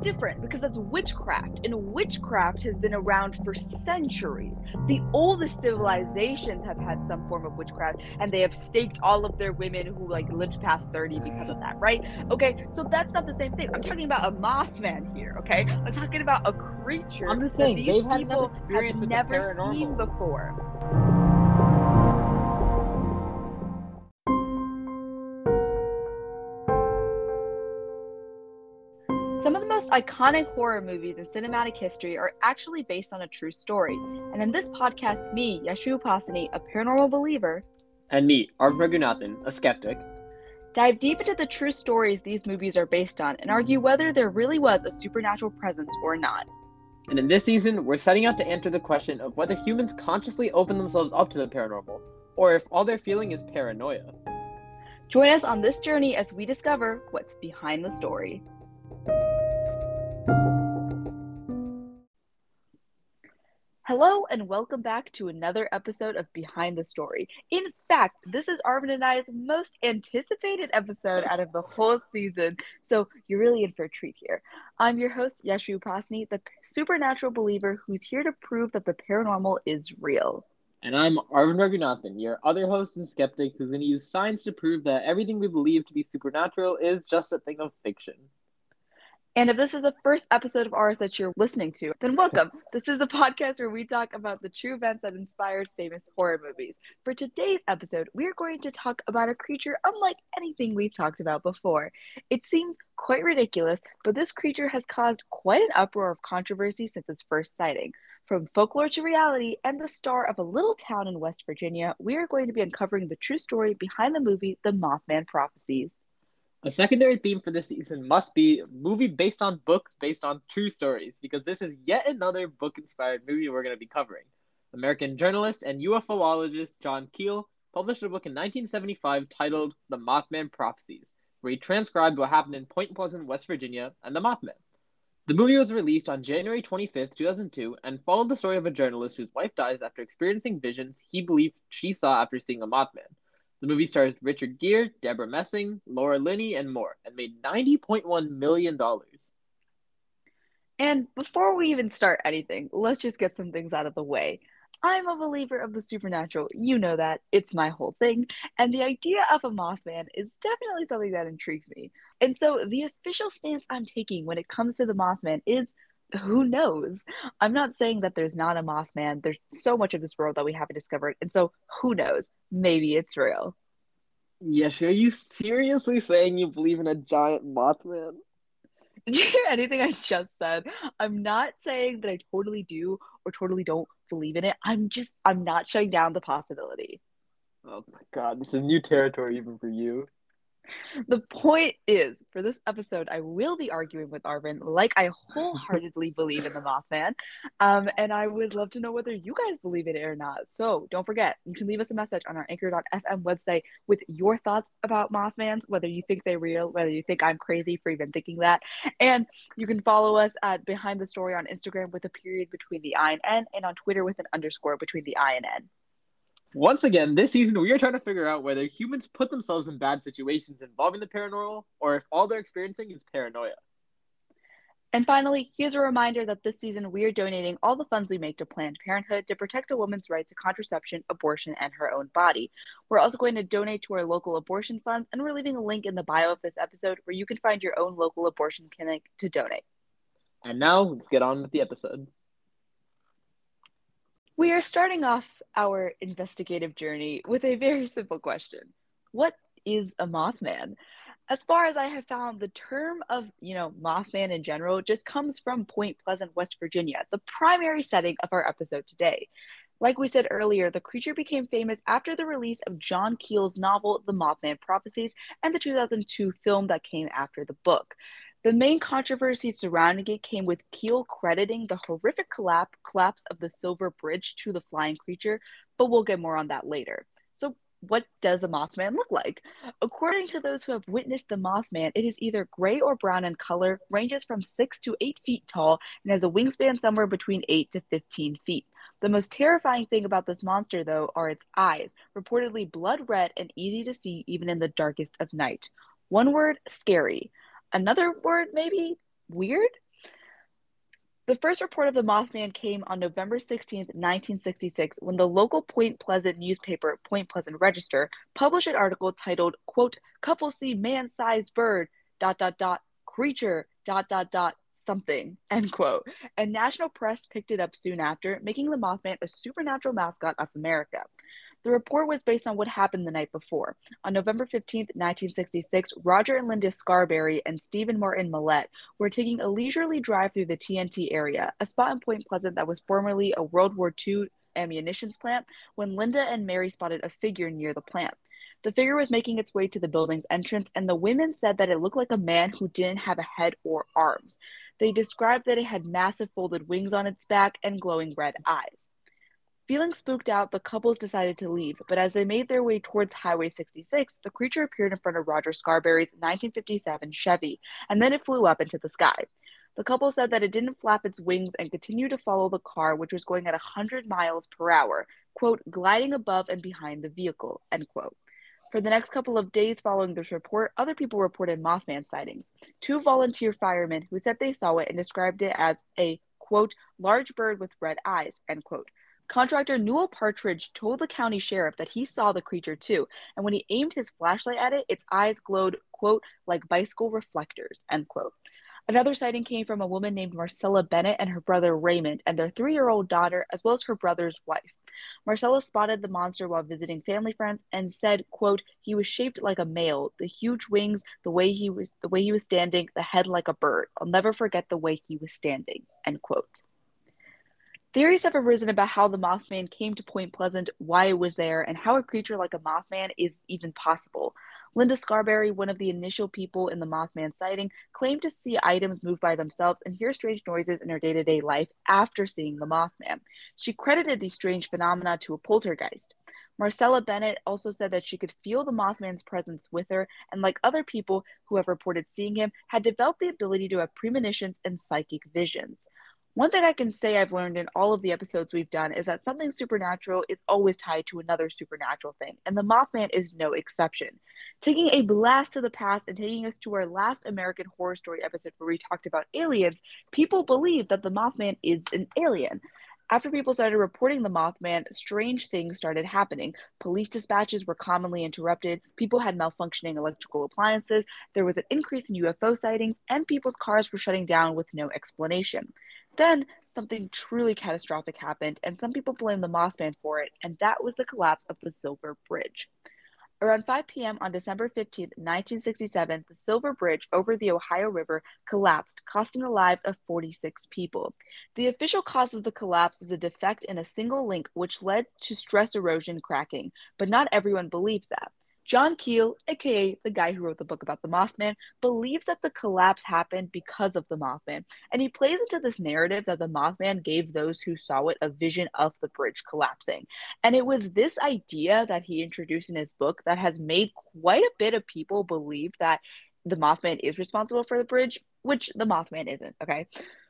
different because that's witchcraft, and witchcraft has been around for centuries. The oldest civilizations have had some form of witchcraft, and they have staked all of their women who lived past 30 because of that, right? Okay, so that's not the same thing. I'm talking about a Mothman here, okay? I'm talking about a creature I'm just that saying, these they've had enough people have experience with the never seen paranormal. before. Some of the most iconic horror movies in cinematic history are actually based on a true story. And in this podcast, me, Yashu Upasani, a paranormal believer, And me, Arv Raghunathan, a skeptic. dive deep into the true stories these movies are based on and argue whether there really was a supernatural presence or not. And in this season, we're setting out to answer the question of whether humans consciously open themselves up to the paranormal, or if all they're feeling is paranoia. Join us on this journey as we discover what's behind the story. Hello and welcome back to another episode of Behind the Story. In fact, this is Arvin and I's most anticipated episode out of the whole season, so you're really in for a treat here. I'm your host, Yashu Upasani, the supernatural believer who's here to prove that the paranormal is real. And I'm Arvin Raghunathan, your other host and skeptic who's going to use science to prove that everything we believe to be supernatural is just a thing of fiction. And if this is the first episode of ours that you're listening to, then welcome. This is the podcast where we talk about the true events that inspired famous horror movies. For today's episode, we're going to talk about a creature unlike anything we've talked about before. It seems quite ridiculous, but this creature has caused quite an uproar of controversy since its first sighting. From folklore to reality and the star of a little town in West Virginia, we are going to be uncovering the true story behind the movie The Mothman Prophecies. A secondary theme for this season must be a movie based on books based on true stories, because this is yet another book-inspired movie we're going to be covering. American journalist and UFOologist John Keel published a book in 1975 titled The Mothman Prophecies, where he transcribed what happened in Point Pleasant, West Virginia, and the Mothman. The movie was released on January 25th, 2002, and followed the story of a journalist whose wife dies after experiencing visions he believed she saw after seeing a Mothman. The movie stars Richard Gere, Deborah Messing, Laura Linney, and more, and made $90.1 million. And before we even start anything, let's just get some things out of the way. I'm a believer of the supernatural. You know that. It's my whole thing. And the idea of a Mothman is definitely something that intrigues me. And so the official stance I'm taking when it comes to the Mothman is who knows? I'm not saying that there's not a Mothman. There's so much of this world that we haven't discovered. And so who knows? Maybe it's real. Yes, are you seriously saying you believe in a giant Mothman? Did you hear anything I just said? I'm not saying that I totally do or totally don't believe in it. I'm not shutting down the possibility. Oh my god, this is new territory even for you. The point is, for this episode, I will be arguing with Arvin like I wholeheartedly believe in the Mothman. And I would love to know whether you guys believe in it or not. So don't forget, you can leave us a message on our anchor.fm website with your thoughts about Mothmans, whether you think they're real, whether you think I'm crazy for even thinking that. And you can follow us at Behind the Story on Instagram with a period between the I and N, and on Twitter with an underscore between the I and N. Once again, this season we are trying to figure out whether humans put themselves in bad situations involving the paranormal, or if all they're experiencing is paranoia. And finally, here's a reminder that this season we are donating all the funds we make to Planned Parenthood to protect a woman's right to contraception, abortion, and her own body. We're also going to donate to our local abortion funds, and we're leaving a link in the bio of this episode where you can find your own local abortion clinic to donate. And now, let's get on with the episode. We are starting off our investigative journey with a very simple question. What is a Mothman? As far as I have found, the term of, Mothman in general just comes from Point Pleasant, West Virginia, the primary setting of our episode today. Like we said earlier, the creature became famous after the release of John Keel's novel, The Mothman Prophecies, and the 2002 film that came after the book. The main controversy surrounding it came with Keel crediting the horrific collapse of the Silver Bridge to the flying creature, but we'll get more on that later. So, what does a Mothman look like? According to those who have witnessed the Mothman, it is either gray or brown in color, ranges from 6 to 8 feet tall, and has a wingspan somewhere between 8 to 15 feet. The most terrifying thing about this monster, though, are its eyes, reportedly blood red and easy to see even in the darkest of night. One word, scary. Another word, maybe, weird? The first report of the Mothman came on November 16th, 1966, when the local Point Pleasant newspaper, Point Pleasant Register, published an article titled, quote, "Couple see man-sized bird, creature, something," end quote. And national press picked it up soon after, making the Mothman a supernatural mascot of America. The report was based on what happened the night before. On November 15th, 1966, Roger and Linda Scarberry and Stephen Martin Millett were taking a leisurely drive through the TNT area, a spot in Point Pleasant that was formerly a World War II ammunitions plant, when Linda and Mary spotted a figure near the plant. The figure was making its way to the building's entrance, and the women said that it looked like a man who didn't have a head or arms. They described that it had massive folded wings on its back and glowing red eyes. Feeling spooked out, the couples decided to leave, but as they made their way towards Highway 66, the creature appeared in front of Roger Scarberry's 1957 Chevy, and then it flew up into the sky. The couple said that it didn't flap its wings and continued to follow the car, which was going at 100 miles per hour, quote, gliding above and behind the vehicle, end quote. For the next couple of days following this report, other people reported Mothman sightings. Two volunteer firemen who said they saw it and described it as a, quote, large bird with red eyes, end quote. Contractor Newell Partridge told the county sheriff that he saw the creature too, and when he aimed his flashlight at it, its eyes glowed, quote, like bicycle reflectors, end quote. Another sighting came from a woman named Marcella Bennett and her brother Raymond and their 3-year-old daughter, as well as her brother's wife. Marcella spotted the monster while visiting family friends and said, quote, he was shaped like a male, the huge wings, the way he was standing, the head like a bird. I'll never forget the way he was standing, end quote. Theories have arisen about how the Mothman came to Point Pleasant, why it was there, and how a creature like a Mothman is even possible. Linda Scarberry, one of the initial people in the Mothman sighting, claimed to see items move by themselves and hear strange noises in her day-to-day life after seeing the Mothman. She credited these strange phenomena to a poltergeist. Marcella Bennett also said that she could feel the Mothman's presence with her, and like other people who have reported seeing him, had developed the ability to have premonitions and psychic visions. One thing I can say I've learned in all of the episodes we've done is that something supernatural is always tied to another supernatural thing, and the Mothman is no exception. Taking a blast to the past and taking us to our last American Horror Story episode where we talked about aliens, people believe that the Mothman is an alien. After people started reporting the Mothman, strange things started happening. Police dispatches were commonly interrupted, people had malfunctioning electrical appliances, there was an increase in UFO sightings, and people's cars were shutting down with no explanation. Then something truly catastrophic happened, and some people blame the Mothman for it, and that was the collapse of the Silver Bridge. Around 5 p.m. on December 15th, 1967, the Silver Bridge over the Ohio River collapsed, costing the lives of 46 people. The official cause of the collapse is a defect in a single link which led to stress erosion cracking, but not everyone believes that. John Keel, aka the guy who wrote the book about the Mothman, believes that the collapse happened because of the Mothman, and he plays into this narrative that the Mothman gave those who saw it a vision of the bridge collapsing. And it was this idea that he introduced in his book that has made quite a bit of people believe that the Mothman is responsible for the bridge, which the Mothman isn't, okay?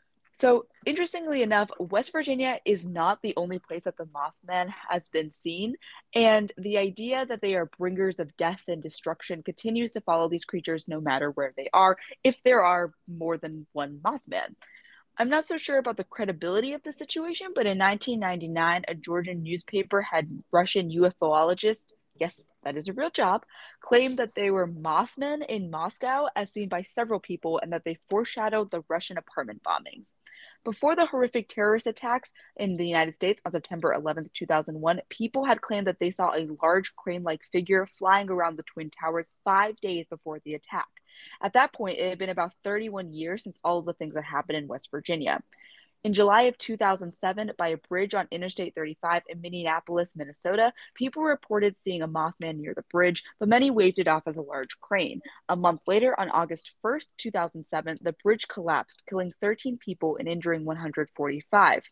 So, interestingly enough, West Virginia is not the only place that the Mothman has been seen, and the idea that they are bringers of death and destruction continues to follow these creatures no matter where they are, if there are more than one Mothman. I'm not so sure about the credibility of the situation, but in 1999, a Georgian newspaper had Russian UFOologists, yes, that is a real job, claimed that they were Mothmen in Moscow as seen by several people and that they foreshadowed the Russian apartment bombings. Before the horrific terrorist attacks in the United States on September 11th, 2001, people had claimed that they saw a large crane-like figure flying around the Twin Towers 5 days before the attack. At that point, it had been about 31 years since all of the things that happened in West Virginia. In July of 2007, by a bridge on Interstate 35 in Minneapolis, Minnesota, people reported seeing a Mothman near the bridge, but many waved it off as a large crane. A month later, on August 1st, 2007, the bridge collapsed, killing 13 people and injuring 145.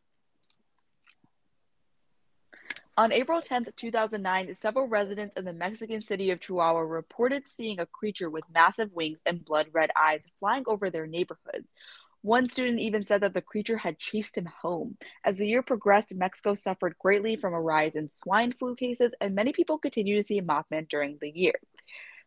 On April 10th, 2009, several residents in the Mexican city of Chihuahua reported seeing a creature with massive wings and blood-red eyes flying over their neighborhoods. One student even said that the creature had chased him home. As the year progressed, Mexico suffered greatly from a rise in swine flu cases, and many people continue to see Mothman during the year.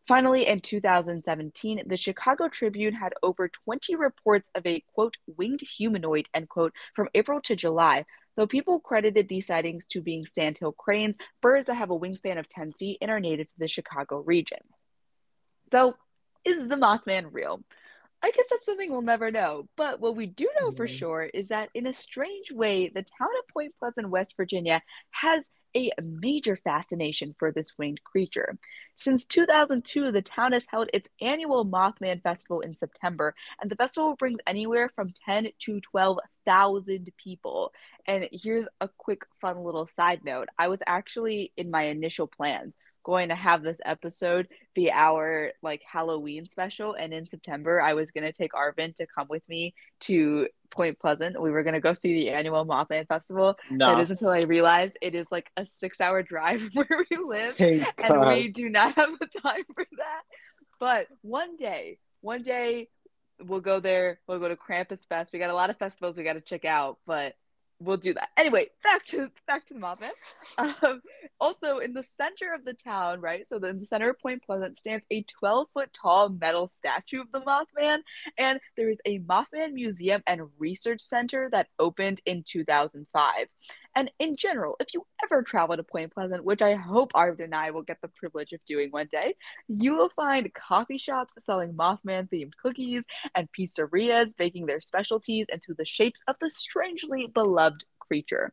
Finally, in 2017, the Chicago Tribune had over 20 reports of a quote winged humanoid end quote from April to July, though people credited these sightings to being sandhill cranes, birds that have a wingspan of 10 feet and are native to the Chicago region. So, is the Mothman real? I guess that's something we'll never know. But what we do know for Mm. sure is that in a strange way, the town of Point Pleasant, West Virginia has a major fascination for this winged creature. Since 2002, the town has held its annual Mothman Festival in September, and the festival brings anywhere from 10 to 12,000 people. And here's a quick fun little side note. I was actually in my initial plans going to have this episode be our like Halloween special. And in September, I was gonna take Arvin to come with me to Point Pleasant. We were gonna go see the annual Mothman Festival. That Nah. is until I realized it is like a 6 hour drive from where we live, Thank and God. we do not have the time for that. But one day we'll go there. We'll go to Krampus Fest. We got a lot of festivals we got to check out, but we'll do that. Anyway, back to the Mothman. Um, Also, in the center of the town, right? So, in the center of Point Pleasant stands a 12-foot tall metal statue of the Mothman. And there is a Mothman Museum and Research Center that opened in 2005. And in general, if you ever travel to Point Pleasant, which I hope Arvid and I will get the privilege of doing one day, you will find coffee shops selling Mothman themed cookies and pizzerias baking their specialties into the shapes of the strangely beloved creature.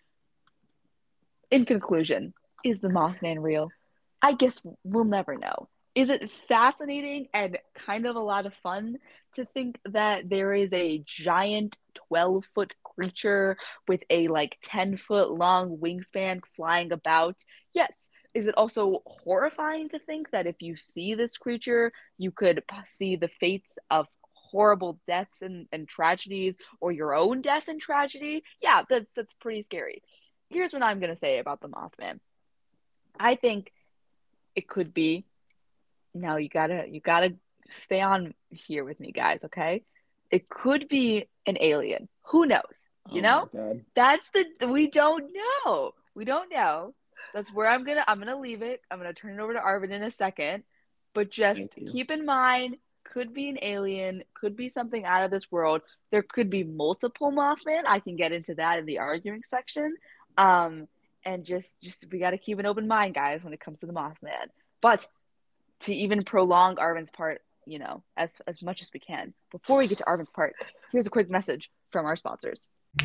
In conclusion, is the Mothman real? I guess we'll never know. Is it fascinating and kind of a lot of fun to think that there is a giant 12-foot creature with a like 10-foot long wingspan flying about? Yes. Is it also horrifying to think that if you see this creature, you could see the fates of horrible deaths and tragedies or your own death and tragedy? Yeah, that's pretty scary. Here's what I'm gonna say about the Mothman. I think it could be. Now you gotta stay on here with me, guys. Okay, it could be an alien. Who knows? You Oh my know, God. that's the we don't know. We don't know. That's where I'm gonna leave it. I'm gonna turn it over to Arvin in a second. But Thank just you. keep in mind, could be an alien, could be something out of this world. There could be multiple Mothman. I can get into that in the arguing section. Um, and just we got to keep an open mind, guys, when it comes to the Mothman. But to even prolong Arvin's part, as much as we can, before we get to Arvin's part, here's a quick message from our sponsors.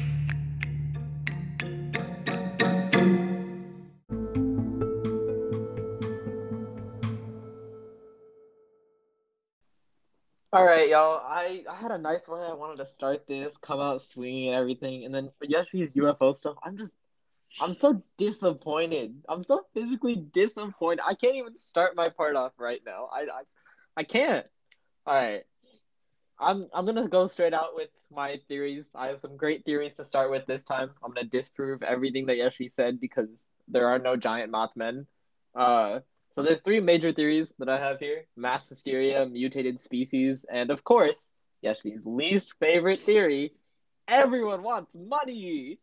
All right, y'all. I had a nice way I wanted to start this, come out swinging and everything, and then for Yeshi's UFO stuff, I'm so disappointed. I'm so physically disappointed. I can't even start my part off right now. I can't. All right. I'm gonna go straight out with my theories. I have some great theories to start with this time. I'm gonna disprove everything that Yeshi said because there are no giant Mothmen. Uh, so there's three major theories that I have here: mass hysteria, mutated species, and of course, Yeshi's least favorite theory: everyone wants money.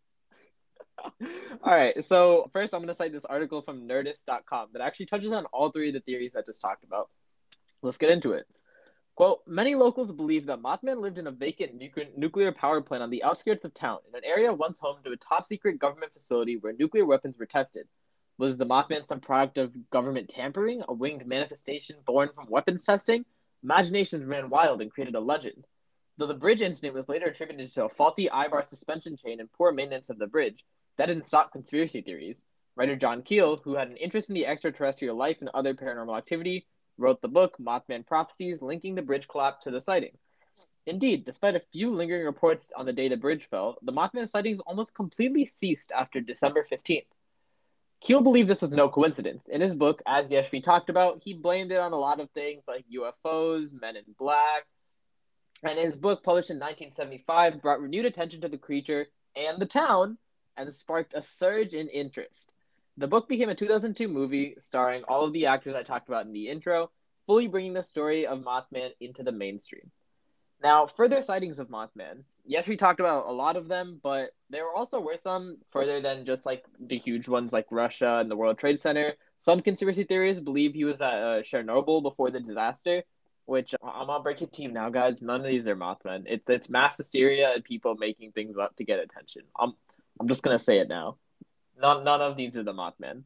All right, so first I'm gonna cite this article from Nerdist.com that actually touches on all three of the theories I just talked about. Let's get into it. Quote, many locals believe that Mothman lived in a vacant nuclear power plant on the outskirts of town, in an area once home to a top secret government facility where nuclear weapons were tested. Was the Mothman some product of government tampering, a winged manifestation born from weapons testing? Imaginations ran wild and created a legend. Though the bridge incident was later attributed to a faulty I-bar suspension chain and poor maintenance of the bridge, that didn't stop conspiracy theories. Writer John Keel, who had an interest in the extraterrestrial life and other paranormal activity, wrote the book Mothman Prophecies, linking the bridge collapse to the sighting. Indeed, despite a few lingering reports on the day the bridge fell, the Mothman sightings almost completely ceased after December 15th. Keel believed this was no coincidence. In his book, as Yeshvi talked about, he blamed it on a lot of things like UFOs, Men in Black, and his book, published in 1975, brought renewed attention to the creature and the town and sparked a surge in interest. The book became a 2002 movie starring all of the actors I talked about in the intro, fully bringing the story of Mothman into the mainstream. Now, further sightings of Mothman. Yes, we talked about a lot of them, but there also were some further than just like the huge ones like Russia and the World Trade Center. Some conspiracy theorists believe he was at Chernobyl before the disaster, which I'm gonna break it to you now, guys. None of these are Mothman. It's mass hysteria and people making things up to get attention. I'm just gonna say it now. None of these are the Mothman.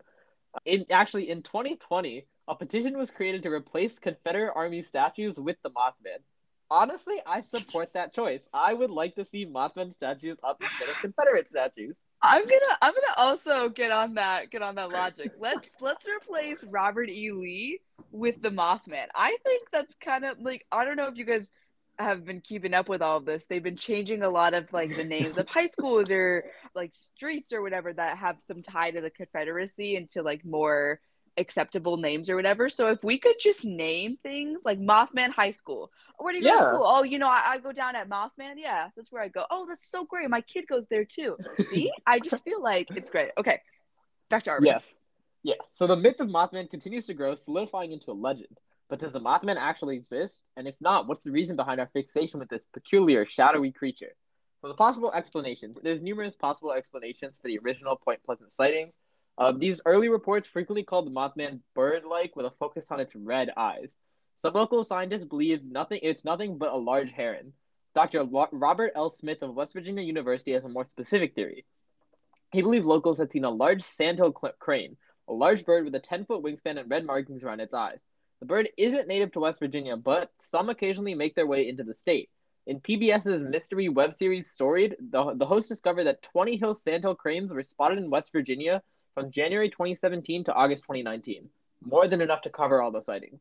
In 2020, a petition was created to replace Confederate Army statues with the Mothman. Honestly, I support that choice. I would like to see Mothman statues up instead of Confederate statues. I'm gonna also get on that logic. Let's replace Robert E. Lee with the Mothman. I think that's kind of like, I don't know if you guys have been keeping up with all of this. They've been changing a lot of like the names of high schools or like streets or whatever that have some tie to the Confederacy into like more acceptable names or whatever. So if we could just name things like Mothman High School. Where do you go to Yeah. school? Oh, I go down at Mothman. Yeah, that's where I go. Oh, that's so great. My kid goes there too. See, I just feel like it's great. Okay, back to Arbor. Yes. Yes. So the myth of Mothman continues to grow, solidifying into a legend. But does the Mothman actually exist? And if not, what's the reason behind our fixation with this peculiar, shadowy creature? For the possible explanations, there's numerous possible explanations for the original Point Pleasant sightings. These early reports frequently called the Mothman bird-like with a focus on its red eyes. Some local scientists believe it's nothing but a large heron. Dr. Robert L. Smith of West Virginia University has a more specific theory. He believes locals had seen a large sandhill crane, a large bird with a 10-foot wingspan and red markings around its eyes. The bird isn't native to West Virginia, but some occasionally make their way into the state. In PBS's mystery web series Storied, the host discovered that 20 hill sandhill cranes were spotted in West Virginia from January 2017 to August 2019, more than enough to cover all the sightings.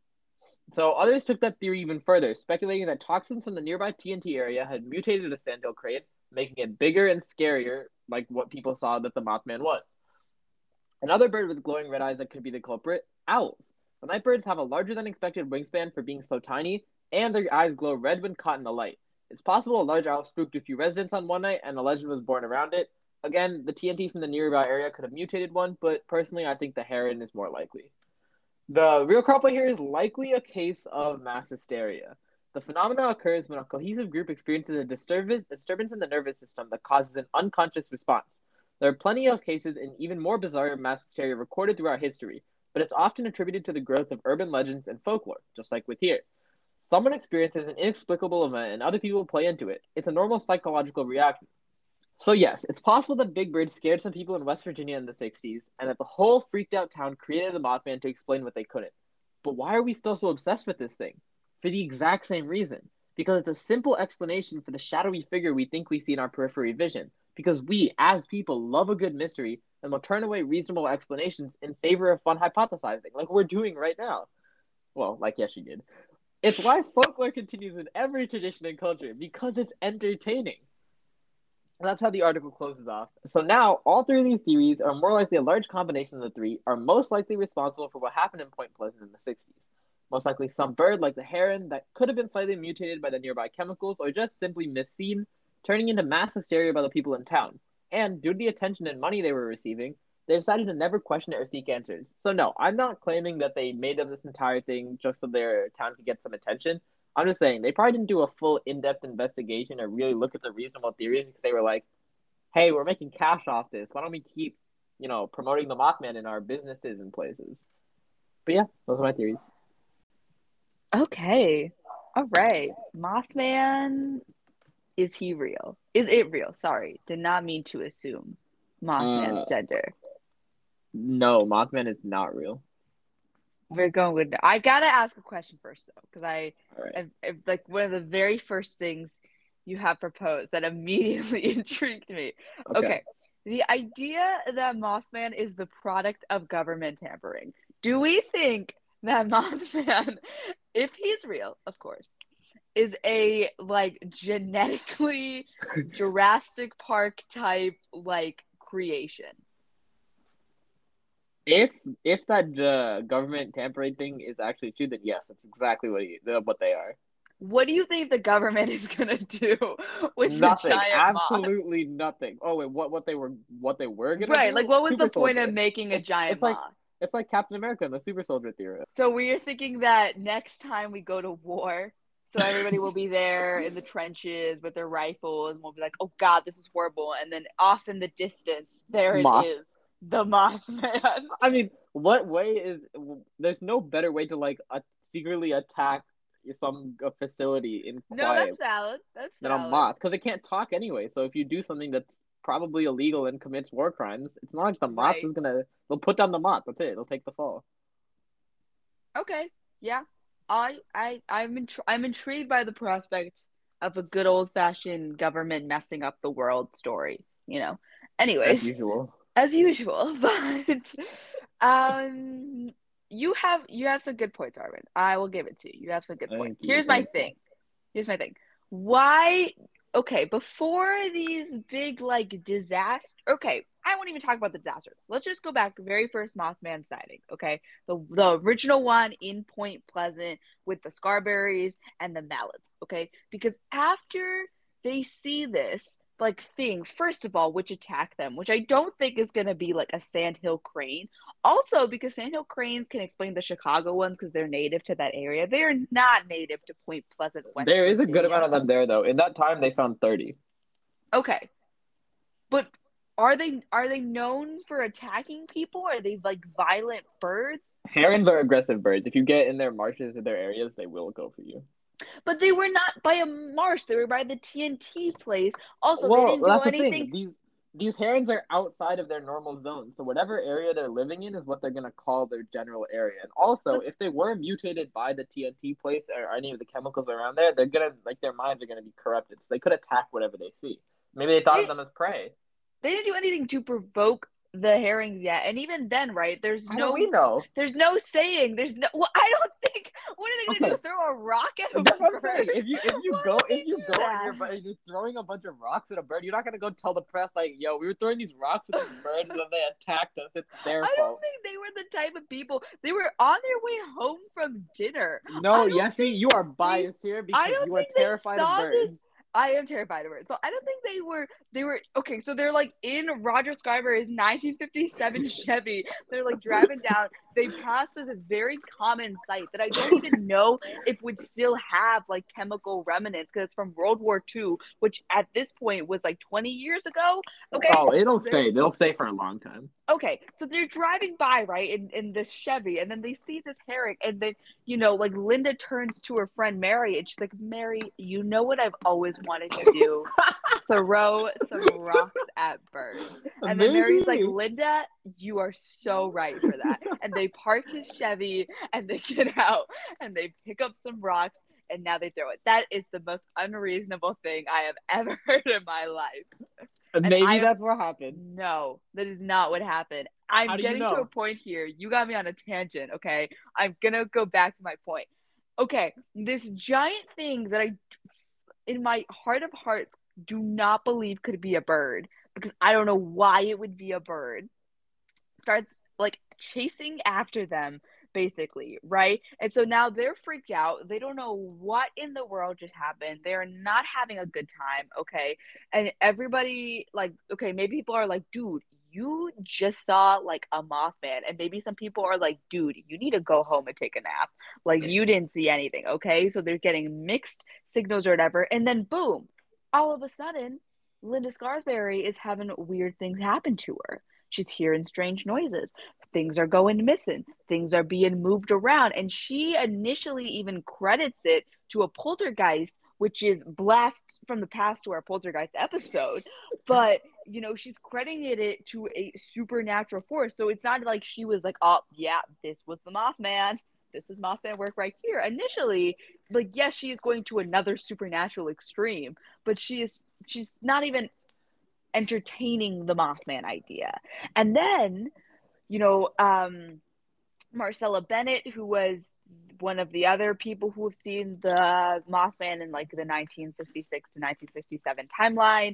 So others took that theory even further, speculating that toxins from the nearby TNT area had mutated a sandhill crane, making it bigger and scarier, like what people saw that the Mothman was. Another bird with glowing red eyes that could be the culprit: owls. The night birds have a larger than expected wingspan for being so tiny, and their eyes glow red when caught in the light. It's possible a large owl spooked a few residents on one night, and a legend was born around it. Again, the TNT from the nearby area could have mutated one, but personally, I think the heron is more likely. The real culprit here is likely a case of mass hysteria. The phenomena occurs when a cohesive group experiences a disturbance in the nervous system that causes an unconscious response. There are plenty of cases and even more bizarre mass hysteria recorded throughout history, but it's often attributed to the growth of urban legends and folklore, just like with here. Someone experiences an inexplicable event and other people play into it. It's a normal psychological reaction. So yes, it's possible that Big Bird scared some people in West Virginia in the 60s, and that the whole freaked out town created the Mothman to explain what they couldn't. But why are we still so obsessed with this thing? For the exact same reason. Because it's a simple explanation for the shadowy figure we think we see in our periphery vision. Because we, as people, love a good mystery and will turn away reasonable explanations in favor of fun hypothesizing, like we're doing right now. Well, like yes, you did. It's why folklore continues in every tradition and culture, because it's entertaining. That's how the article closes off. So now, all three of these theories, or more likely a large combination of the three, are most likely responsible for what happened in Point Pleasant in the 60s. Most likely some bird like the heron that could have been slightly mutated by the nearby chemicals or just simply misseen, turning into mass hysteria by the people in town. And due to the attention and money they were receiving, they decided to never question it or seek answers. So no, I'm not claiming that they made up this entire thing just so their town could get some attention. I'm just saying they probably didn't do a full in-depth investigation or really look at the reasonable theories because they were like, "Hey, we're making cash off this. Why don't we keep, promoting the Mothman in our businesses and places?" But yeah, those are my theories. Okay, all right. Mothman, is he real? Is it real? Sorry, did not mean to assume Mothman's Uh, gender. no, Mothman is not real. We're going with. I gotta ask a question first though, because All right. like one of the very first things you have proposed that immediately intrigued me. Okay. Okay, the idea that Mothman is the product of government tampering. Do we think that Mothman, if he's real, of course, is a like genetically Jurassic Park type like creation? If if that government tampering thing is actually true, then yes, that's exactly what they are. What do you think the government is gonna do with the Nothing, giant moth? absolutely nothing. Oh wait, what they were gonna Right, like do? what was the Super point of soldier. making a It's giant it's like moth? it's like Captain America and the super soldier theory. So we're thinking that next time we go to war, so everybody will be there in the trenches with their rifles, and we'll be like, "Oh God, this is horrible!" And then off in the distance, there it Moth. is, the Mothman. I mean, what way is there's no better way to like secretly attack some facility in No, quiet that's valid. That's than a valid. moth because it can't talk anyway. So if you do something that's probably illegal and commits war crimes, it's not like the moth Right. is gonna. They'll put down the moth. That's it. They'll take the fall. Okay. Yeah. I'm intrigued by the prospect of a good old-fashioned government messing up the world story, you know. As Anyways, usual. as usual, but um you have some good points, Arvin. I will give it to you. You have some good points. Thank you. Here's my Thank thing. Here's my thing. Why? Okay, before these big like disaster. Okay, I won't even talk about the disasters. Let's just go back to the very first Mothman sighting. Okay, the original one in Point Pleasant with the Scarberries and the Mallards. Okay, because after they see this like thing, first of all, which attack them, which I don't think is gonna be like a sandhill crane. Also, because sandhill cranes can explain the Chicago ones because they're native to that area. They are not native to Point Pleasant, West There is a good amount Virginia. of them there though. In that time, they found 30. Okay, but are they known for attacking people? Are they like violent birds? Herons are aggressive birds. If you get in their marshes or their areas, they will go for you. But they were not by a marsh. They were by the TNT place. Also, they Well, didn't do that's the anything. thing. These herons are outside of their normal zone, so whatever area they're living in is what they're gonna call their general area. And also, But if they were mutated by the TNT place or any of the chemicals around there, they're gonna like their minds are gonna be corrupted, so they could attack whatever they see. Maybe they thought of they them as prey. they didn't do anything to provoke the herrings yet. And even then, right? There's How do no we know? there's no saying. There's no. Well, I don't think. What are they gonna do? Okay, Throw a rock at a that's what I'm bird? saying. Why would If they you do go and that? you're throwing a bunch of rocks at a bird, you're not gonna go tell the press like, "Yo, we were throwing these rocks at these birds and then they attacked us. It's their I don't fault." think they were the type of people. They were on their way home from dinner. No, I don't Yesmi, think you are they biased here I because don't you are think they terrified of saw this. birds. I am terrified of birds, but I don't think they were okay. So they're like in Roger Skyber's 1957 Chevy. They're like driving down. They pass this very common site that I don't even know if would still have like chemical remnants because it's from World War II, which at this point was like 20 years ago. Okay, Oh, so it'll they're stay. They'll stay for a long time. okay, so they're driving by, right, in this Chevy, and then they see this herring, and then, like Linda turns to her friend Mary, and she's like, Mary, you know what I've always wanted to do? Throw some rocks at birds. And then Mary's like, Maybe. Linda, you are so right for that. And they park his Chevy, and they get out, and they pick up some rocks, and now they throw it. That is the most unreasonable thing I have ever heard in my life. And I Maybe am that's what happened. no, that is not what happened. How I'm do you getting to a know? point here. You got me on a tangent, okay? I'm gonna go back to my point. Okay, this giant thing that in my heart of hearts, do not believe could be a bird because I don't know why it would be a bird starts like chasing after them basically, right? And so now they're freaked out. They don't know what in the world just happened. They're not having a good time, okay? And everybody like okay, maybe people are like, "Dude, you just saw like a Mothman." And maybe some people are like, "Dude, you need to go home and take a nap. Like you didn't see anything." Okay? So they're getting mixed signals or whatever. And then boom, all of a sudden, Linda Scarsberry is having weird things happen to her. She's hearing strange noises. Things are going missing. Things are being moved around. And she initially even credits it to a poltergeist, which is blast from the past to our poltergeist episode. But, she's crediting it to a supernatural force. So it's not like she was like, oh, yeah, this was the Mothman. This is Mothman work right here. Initially, like, yes, she is going to another supernatural extreme, but she's not even entertaining the Mothman idea. And then, you know, um, Marcella Bennett, who was one of the other people who have seen the Mothman in like the 1966 to 1967 timeline,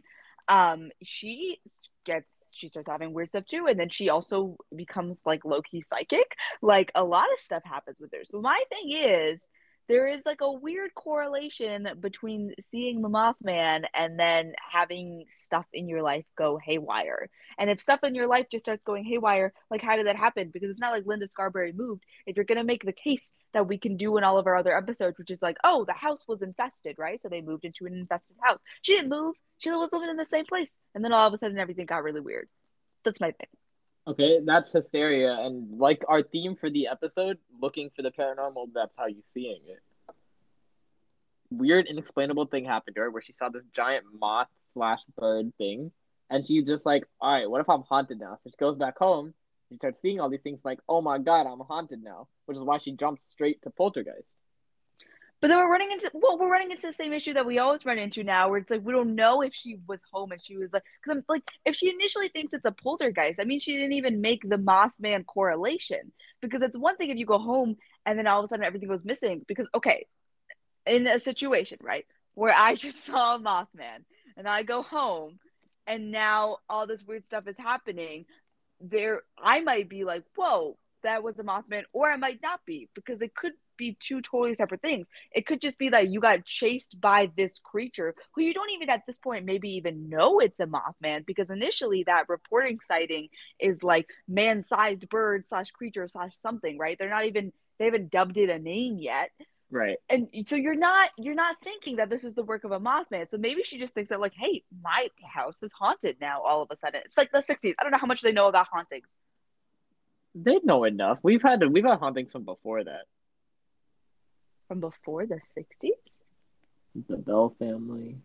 she starts having weird stuff too, and then she also becomes like low key psychic. Like a lot of stuff happens with her. So my thing is, there is like a weird correlation between seeing the Mothman and then having stuff in your life go haywire. And if stuff in your life just starts going haywire, like how did that happen? Because it's not like Linda Scarberry moved. If you're gonna make the case that we can do in all of our other episodes, which is like, oh, the house was infested, right? So they moved into an infested house. She didn't move. She was living in the same place. And then all of a sudden everything got really weird. That's my thing. Okay, that's hysteria, and like our theme for the episode, looking for the paranormal. That's how you seeing it. Weird, inexplainable thing happened to her where she saw this giant moth slash bird thing, and she's just like, all right, what if I'm haunted now? So she goes back home. She starts seeing all these things like, oh my god, I'm haunted now, which is why she jumps straight to Poltergeist. But then we're running into the same issue that we always run into now, where it's like we don't know if she was home and she was like, because I'm like, if she initially thinks it's a poltergeist, I mean, she didn't even make the Mothman correlation because it's one thing if you go home and then all of a sudden everything goes missing. Because okay, in a situation right where I just saw a Mothman and I go home and now all this weird stuff is happening, there I might be like, whoa, that was a Mothman, or I might not be, because it could be two totally separate things. It could just be that you got chased by this creature who you don't even at this point maybe even know it's a Mothman, because initially that reporting sighting is like man-sized bird slash creature slash something, right? They haven't dubbed it a name yet. Right. And so you're not thinking that this is the work of a Mothman. So maybe she just thinks that like, hey, my house is haunted now all of a sudden. It's like the 60s. I don't know how much they know about hauntings. They know enough. We've had hauntings from before that. From before the 60s? The Bell family.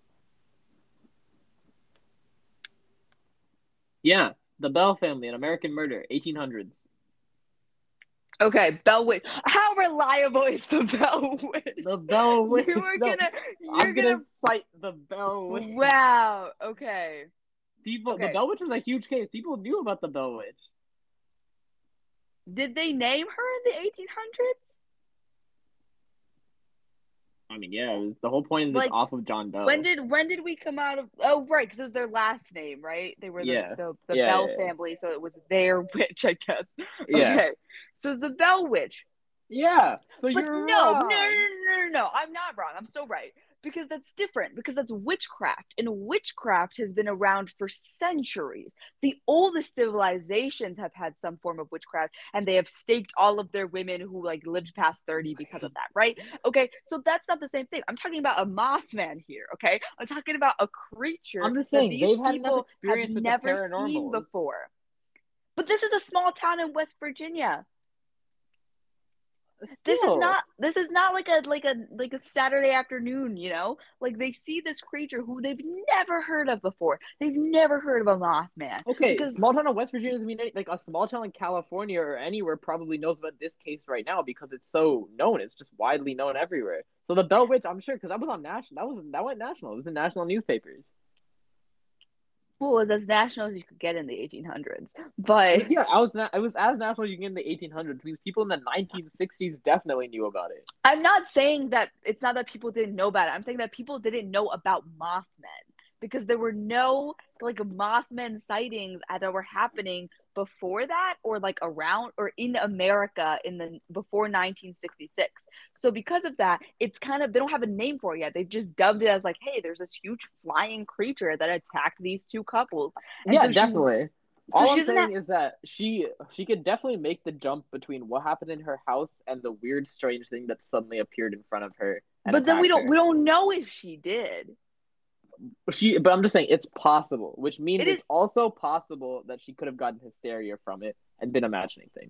Yeah, the Bell family, an American murder, 1800s. Okay, Bell Witch. How reliable is the Bell Witch? The Bell Witch. You were No, gonna, I'm you're gonna gonna. cite the Bell Witch. Wow. Okay. The Okay. Bell Witch was a huge case. People knew about the Bell Witch. Did they name her in the 1800s? I mean, yeah, the whole point is it's Like, off of John Bell. when did we come out of? Oh, right, because it was their last name, right? They were Yeah, the yeah, Bell yeah, family, so it was their witch, I guess. yeah, Okay, so the Bell Witch. yeah. So But you're no, no, no, wrong. no, no, no, no. I'm not wrong. I'm so right. Because that's different. Because that's witchcraft. And witchcraft has been around for centuries. The oldest civilizations have had some form of witchcraft, and they have staked all of their women who like lived past 30 because of that, right? Okay, so that's not the same thing. I'm talking about a Mothman here, okay? I'm talking about a creature I'm just that saying these they've had enough people have experience with the never seen paranormals. before. But this is a small town in West Virginia. Still, This is not like a Saturday afternoon, you know? Like they see this creature who they've never heard of before. They've never heard of a Mothman okay, because small town in West Virginia doesn't mean like a small town in California or anywhere probably knows about this case right now because it's so known. It's just widely known everywhere. So the Bell Witch, I'm sure, because that was on national. That went national. It was in national newspapers. well, it was as national as you could get in the 1800s. But Yeah, I was as national as you can in the 1800s. Because people in the 1960s definitely knew about it. I'm not saying that it's not that people didn't know about it. I'm saying that people didn't know about Mothman because there were no like Mothman sightings that were happening before that or like around or in America in the before 1966. So because of that, it's kind of they don't have a name for it yet. They've just dubbed it as like, hey, there's this huge flying creature that attacked these two couples. And Yeah, definitely. so All she I'm doesn't have, saying is that she could definitely make the jump between what happened in her house and the weird, strange thing that suddenly appeared in front of her and but then attacked we her. don't know if she did. But I'm just saying it's possible, which means It is it's also possible that she could have gotten hysteria from it and been imagining things.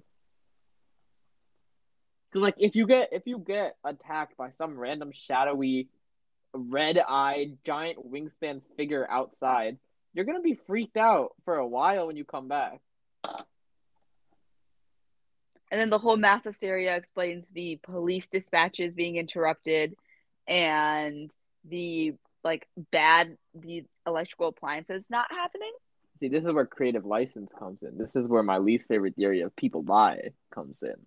Because like if you get attacked by some random shadowy, red-eyed, giant wingspan figure outside, you're gonna be freaked out for a while when you come back. And then the whole mass hysteria explains the police dispatches being interrupted and the the electrical appliances not happening. See, this is where creative license comes in. This is where my least favorite theory of people lie comes in.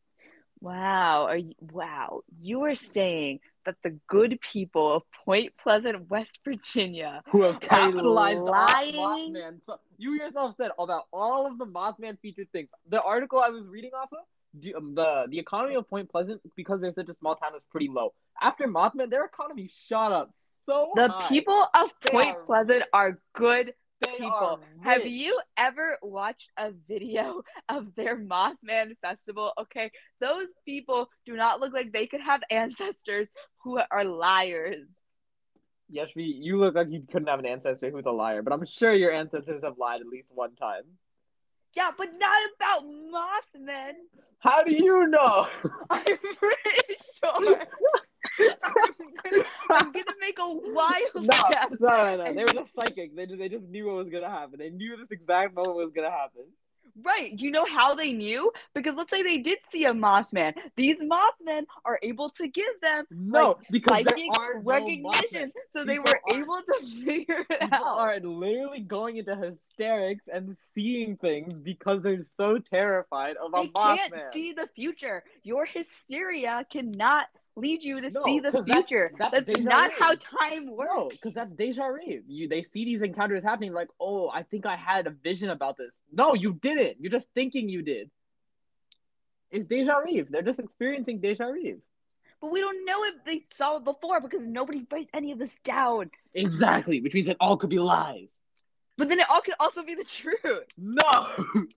Wow, you are saying that the good people of Point Pleasant, West Virginia Who have are capitalized off lying? Mothman. So you yourself said about all of the Mothman featured things. The article I was reading off of, the economy of Point Pleasant, because they're such a small town, is pretty low. After Mothman, their economy shot up so The high. people of They Point are Pleasant are good they are people. Have you rich. ever watched a video of their Mothman festival? Okay, those people do not look like they could have ancestors who are liars. Yes, you look like you couldn't have an ancestor who's a liar, but I'm sure your ancestors have lied at least one time. Yeah, but not about Mothman. How do you know? I'm pretty sure. I'm gonna make a wild No, guess. no. They And were just psychic. They just knew what was gonna happen. They knew this exact moment was gonna happen. right, do you know how they knew? Because let's say they did see a Mothman. These Mothmen are able to give them like No, because there psychic are no Mothman. recognition, so they People were are able to figure it people out. are literally going into hysterics and seeing things because they're so terrified of a They can't Mothman. see the future. Your hysteria cannot lead you to see No, the because future. that's That's deja not how vu. time No, works. because that's deja vu. They see these encounters happening like, oh, I think I had a vision about this. No, you didn't. You're just thinking you did. It's deja vu. They're just experiencing deja vu. But we don't know if they saw it before because nobody writes any of this down. Exactly, which means it all could be lies. But then it all could also be the truth. No,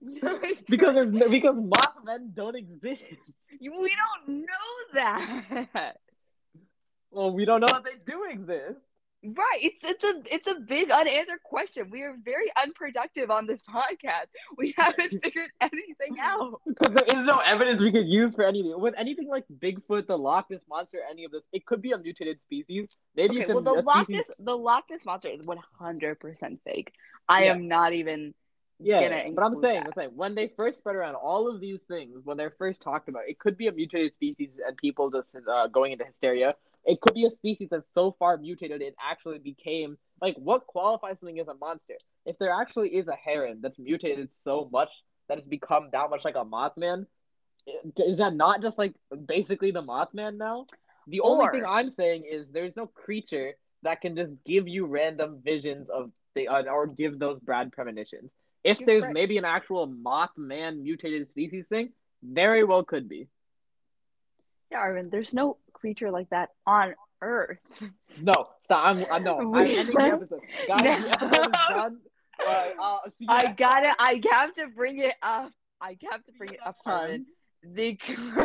because Mothman don't exist. We don't know that. Well, we don't know that they do exist. Right. It's a big unanswered question. We are very unproductive on this podcast. We haven't figured anything out. Because there is no evidence we could use for anything. With anything like Bigfoot, the Loch Ness monster, any of this, it could be a mutated species. Maybe Okay, it's well the a Loch species. Ness the Loch Ness monster is 100% fake. I Yeah, am not even gonna yeah. But include that. I'm saying, when they first spread around all of these things, when they're first talked about, it could be a mutated species and people just going into hysteria. It could be a species that's so far mutated it actually became like what qualifies something as a monster. If there actually is a heron that's mutated so much that it's become that much like a Mothman, is that not just like basically the Mothman now? The only thing Or I'm saying is there's no creature that can just give you random visions of the or give those bad premonitions. If you're there's right. maybe an actual Mothman mutated species thing, very well could be. Yeah, Arvin, there's no creature like that on Earth. No, stop. I'm We ending the episode, guys. The no. episode is done. I'll see you I next got it. time. I have to bring it up. I have to See bring you it up, next Arvin. time. The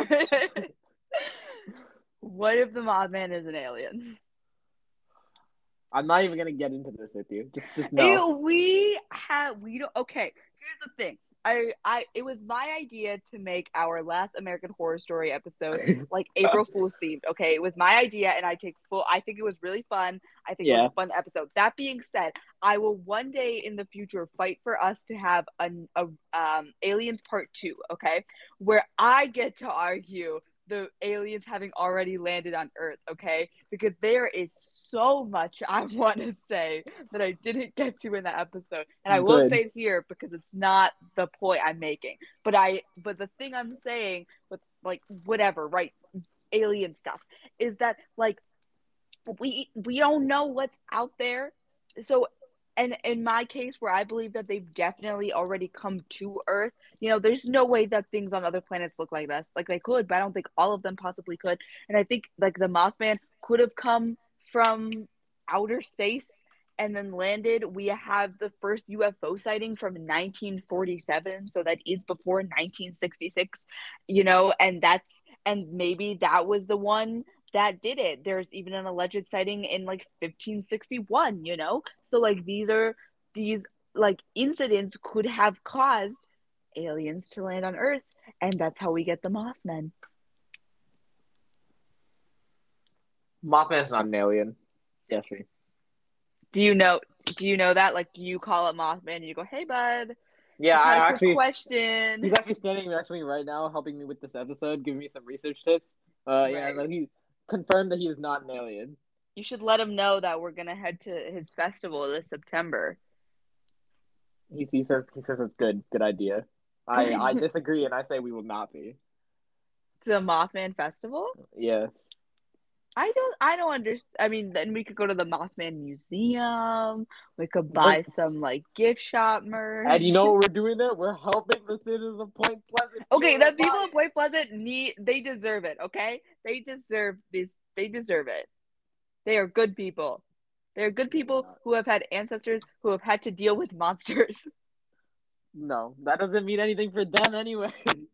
what if the Mothman is an alien? I'm not even gonna get into this with you. Just know. We don't. Okay, here's the thing. It was my idea to make our last American Horror Story episode like April Fool's themed. Okay, it was my idea, and I think it was really fun. I think it was Yeah. a fun episode. That being said, I will one day in the future fight for us to have a Aliens Part Two. Okay, where I get to argue the aliens having already landed on Earth, okay? Because there is so much I want to say that I didn't get to in that episode. And I won't say Good. it here because it's not the point I'm making. But the thing I'm saying with like whatever, right? Alien stuff is that like we don't know what's out there. So and in my case where I believe that they've definitely already come to Earth, there's no way that things on other planets look like this. Like they could, but I don't think all of them possibly could. And I think like the Mothman could have come from outer space and then landed. We have the first UFO sighting from 1947, so that is before 1966, and maybe that was the one that did it. There's even an alleged sighting in like 1561, So like these like incidents could have caused aliens to land on Earth, and that's how we get the Mothman. Mothman's not an alien. Yes, me. Do you know do you know that? Like you call it Mothman and you go, "Hey bud, Yeah, just had a I quick actually he's question." actually standing next to me right now, helping me with this episode, giving me some research tips. Yeah, Right. no, he confirmed that he is not an alien. You should let him know that we're gonna head to his festival this September. He says it's good idea. I To disagree and I say we will not be. the Mothman festival? Yes. I don't understand. I mean, then we could go to the Mothman Museum. We could But buy some like gift shop and you merch. know what we're doing there? We're helping the citizens of Point Pleasant Okay, heal their the people of bodies. Point Pleasant they deserve it, okay? They deserve it. They are good people. They are good No, they're people not. who have had ancestors who have had to deal with monsters. No, that doesn't mean anything for them anyway.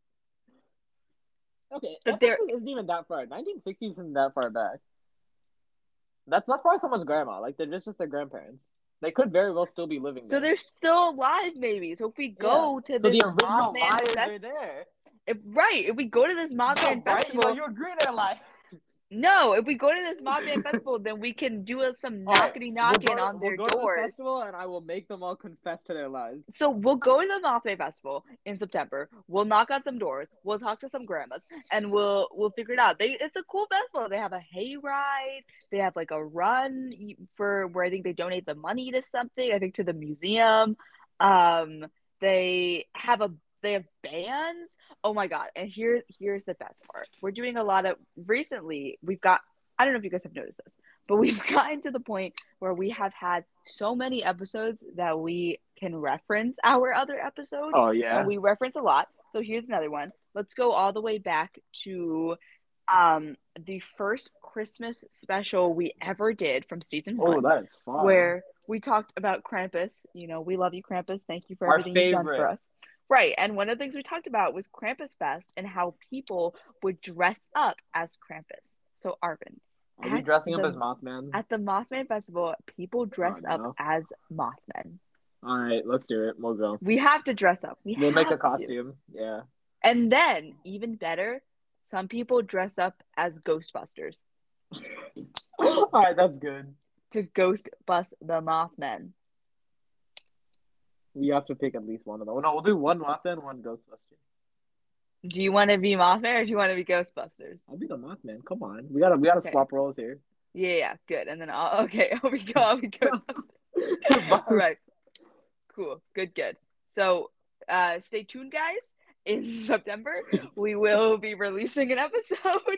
Okay, But they're ancestors isn't even that far. 1960s isn't that far back. That's probably someone's grandma. Like they're just their grandparents. They could very well still be living So there. they're still alive, maybe. So if we Yeah. go to So this the original Mothman lions are fest, there. if we go to this Yeah, Mothman right. festival, You agree they're alive. no, if we go to this Mothman festival, then we can do some All right, knockety knocking on we'll their go to the doors. festival, and I will make them all confess to their lies. So we'll go to the Mothman Festival in September. We'll knock on some doors. We'll talk to some grandmas, and we'll figure it out. It's a cool festival. They have a hayride. They have like a run for where I think they donate the money to something. I think to the museum. Um, they have bands. Oh my god! And here's the best part. We're doing a lot of recently. We've got. I don't know if you guys have noticed this, but we've gotten to the point where we have had so many episodes that we can reference our other episodes, Oh yeah. and we reference a lot. So here's another one. Let's go all the way back to the first Christmas special we ever did from season Oh, 1, that is fun. where we talked about Krampus. You know, we love you, Krampus. Thank you for Our everything you've done favorite. for us. Right, and one of the things we talked about was Krampus Fest and how people would dress up as Krampus. So Arvin, Are we dressing up as Mothman? at the Mothman Festival, people dress Oh, up no. as Mothman. All right, let's do it. We'll go. We have to dress up. We'll make a have to. costume. Yeah. And then, even better, some people dress up as Ghostbusters All right, that's good. to ghost bust the Mothman. We have to pick at least one of them. No, we'll do one Mothman, one Ghostbuster. Do you want to be Mothman or do you want to be Ghostbusters? I'll be the Mothman. Come on, we gotta Okay. swap roles here. Yeah, good. And then I'll be Ghostbusters. All right, cool, good. So, stay tuned, guys. In September, we will be releasing an episode.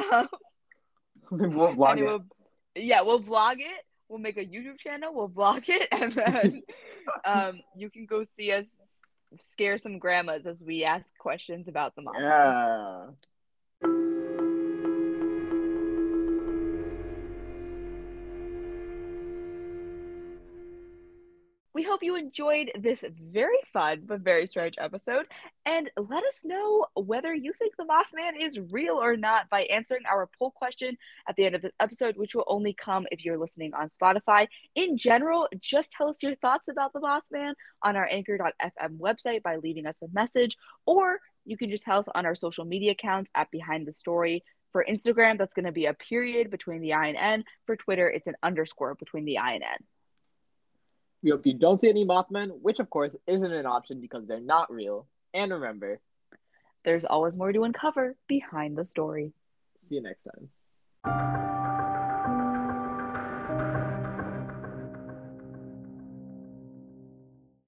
We'll vlog it. We'll vlog it. We'll make a YouTube channel. We'll vlog it, and then you can go see us scare some grandmas as we ask questions about the mom. Yeah. We hope you enjoyed this very fun but very strange episode, and let us know whether you think the Mothman is real or not by answering our poll question at the end of this episode, which will only come if you're listening on Spotify. In general, just tell us your thoughts about the Mothman on our anchor.fm website by leaving us a message, or you can just tell us on our social media accounts at Behind the Story. For Instagram, that's going to be a period between the I and N. For Twitter, it's an underscore between the I and N. We hope you don't see any Mothman, which of course isn't an option because they're not real. And remember, there's always more to uncover behind the story. See you next time.